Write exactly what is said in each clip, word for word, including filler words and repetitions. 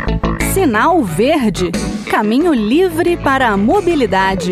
Sinal Verde, caminho livre para a mobilidade.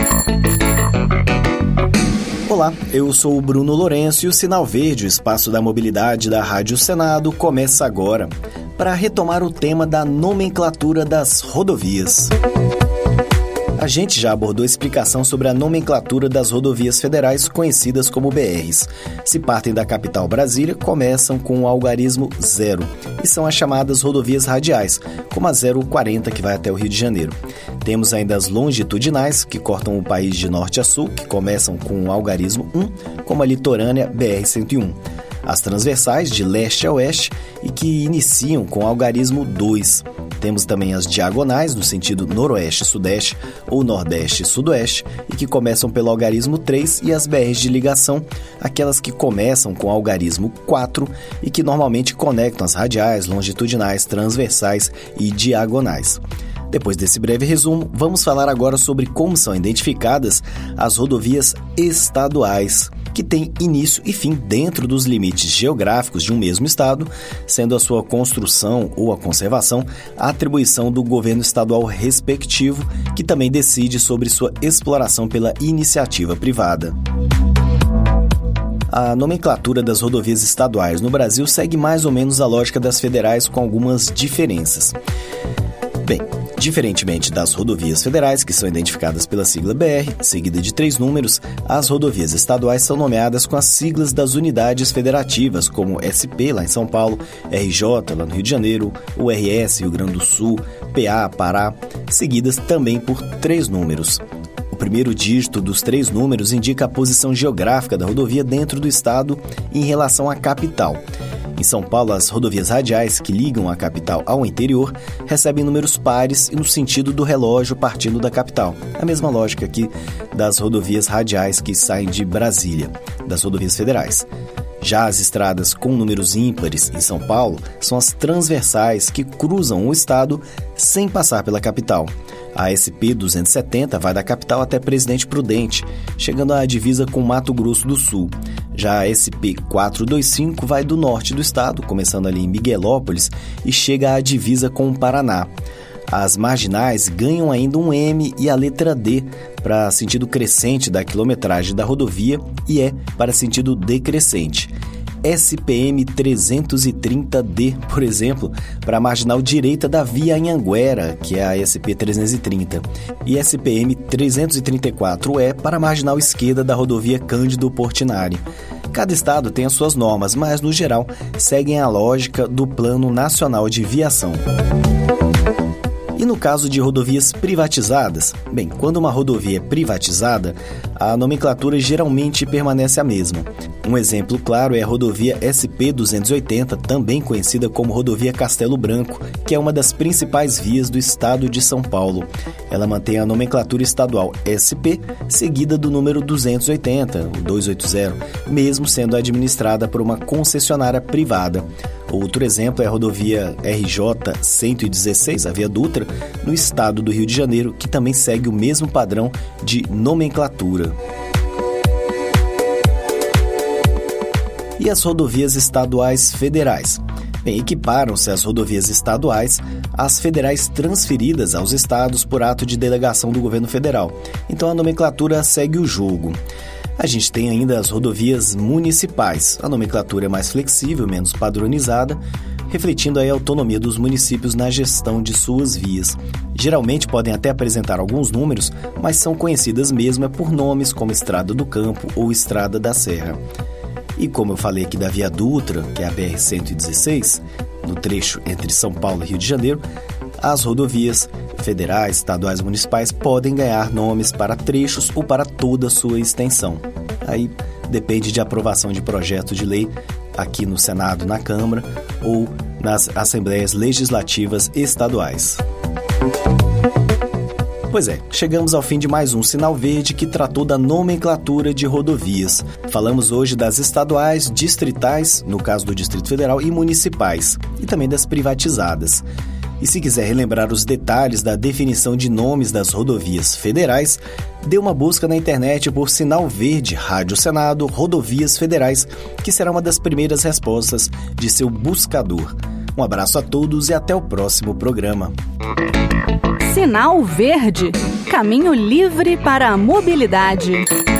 Olá, eu sou o Bruno Lourenço e o Sinal Verde, o espaço da mobilidade da Rádio Senado, começa agora para retomar o tema da nomenclatura das rodovias. A gente já abordou a explicação sobre a nomenclatura das rodovias federais conhecidas como B Rs. Se partem da capital Brasília, começam com o algarismo zero e são as chamadas rodovias radiais, como a zero quarenta que vai até o Rio de Janeiro. Temos ainda as longitudinais, que cortam o país de norte a sul, que começam com o algarismo um, como a litorânea B R cento e um. As transversais, de leste a oeste, e que iniciam com o algarismo dois. Temos também as diagonais, no sentido noroeste-sudeste ou nordeste-sudoeste, e que começam pelo algarismo três, e as B Rs de ligação, aquelas que começam com o algarismo quatro e que normalmente conectam as radiais, longitudinais, transversais e diagonais. Depois desse breve resumo, vamos falar agora sobre como são identificadas as rodovias estaduais, que têm início e fim dentro dos limites geográficos de um mesmo estado, sendo a sua construção ou a conservação a atribuição do governo estadual respectivo, que também decide sobre sua exploração pela iniciativa privada. A nomenclatura das rodovias estaduais no Brasil segue mais ou menos a lógica das federais, com algumas diferenças. Bem, diferentemente das rodovias federais, que são identificadas pela sigla B R, seguida de três números, as rodovias estaduais são nomeadas com as siglas das unidades federativas, como S P, lá em São Paulo, R J, lá no Rio de Janeiro, U R S, Rio Grande do Sul, P A, Pará, seguidas também por três números. O primeiro dígito dos três números indica a posição geográfica da rodovia dentro do estado em relação à capital. Em São Paulo, as rodovias radiais que ligam a capital ao interior recebem números pares e no sentido do relógio partindo da capital. A mesma lógica aqui das rodovias radiais que saem de Brasília, das rodovias federais. Já as estradas com números ímpares em São Paulo são as transversais que cruzam o estado sem passar pela capital. A S P duzentos e setenta vai da capital até Presidente Prudente, chegando à divisa com Mato Grosso do Sul. Já a S P quatrocentos e vinte e cinco vai do norte do estado, começando ali em Miguelópolis, e chega à divisa com o Paraná. As marginais ganham ainda um M e a letra D para sentido crescente da quilometragem da rodovia e E para sentido decrescente. S P M trezentos e trinta D, por exemplo, para a marginal direita da Via Anhanguera, que é a S P trezentos e trinta, e S P M trezentos e trinta e quatro E para a marginal esquerda da rodovia Cândido Portinari. Cada estado tem as suas normas, mas, no geral, seguem a lógica do Plano Nacional de Viação. E no caso de rodovias privatizadas? Bem, quando uma rodovia é privatizada, a nomenclatura geralmente permanece a mesma. Um exemplo claro é a rodovia S P duzentos e oitenta, também conhecida como rodovia Castelo Branco, que é uma das principais vias do estado de São Paulo. Ela mantém a nomenclatura estadual S P, seguida do número duzentos e oitenta, o duzentos e oitenta, mesmo sendo administrada por uma concessionária privada. Outro exemplo é a rodovia R J cento e dezesseis, a Via Dutra, no estado do Rio de Janeiro, que também segue o mesmo padrão de nomenclatura. E as rodovias estaduais federais? Bem, equiparam-se as rodovias estaduais às federais transferidas aos estados por ato de delegação do governo federal. Então a nomenclatura segue o jogo. A gente tem ainda as rodovias municipais. A nomenclatura é mais flexível, menos padronizada, refletindo aí a autonomia dos municípios na gestão de suas vias. Geralmente podem até apresentar alguns números, mas são conhecidas mesmo por nomes como Estrada do Campo ou Estrada da Serra. E como eu falei aqui da Via Dutra, que é a B R cento e dezesseis, no trecho entre São Paulo e Rio de Janeiro, as rodovias federais, estaduais e municipais podem ganhar nomes para trechos ou para toda a sua extensão. Aí depende de aprovação de projeto de lei aqui no Senado, na Câmara ou nas Assembleias Legislativas Estaduais. Pois é, chegamos ao fim de mais um Sinal Verde que tratou da nomenclatura de rodovias. Falamos hoje das estaduais, distritais, no caso do Distrito Federal, e municipais, e também das privatizadas. E se quiser relembrar os detalhes da definição de nomes das rodovias federais, dê uma busca na internet por Sinal Verde, Rádio Senado, Rodovias Federais, que será uma das primeiras respostas de seu buscador. Um abraço a todos e até o próximo programa. Sinal Verde, caminho livre para a mobilidade.